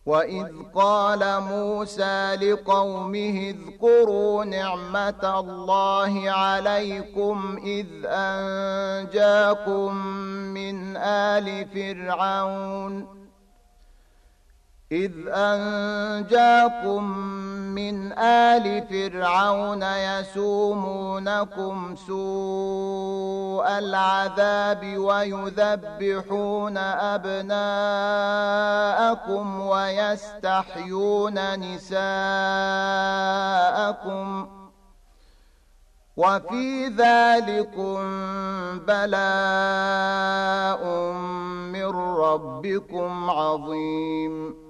وإذ قال موسى لقومه اذكروا نعمة الله عليكم إذ أنجاكم من آل فرعون يسومونكم سوء العذاب ويذبحون أبناءكم ويستحيون نساءكم وفي ذلكم بلاء من ربكم عظيم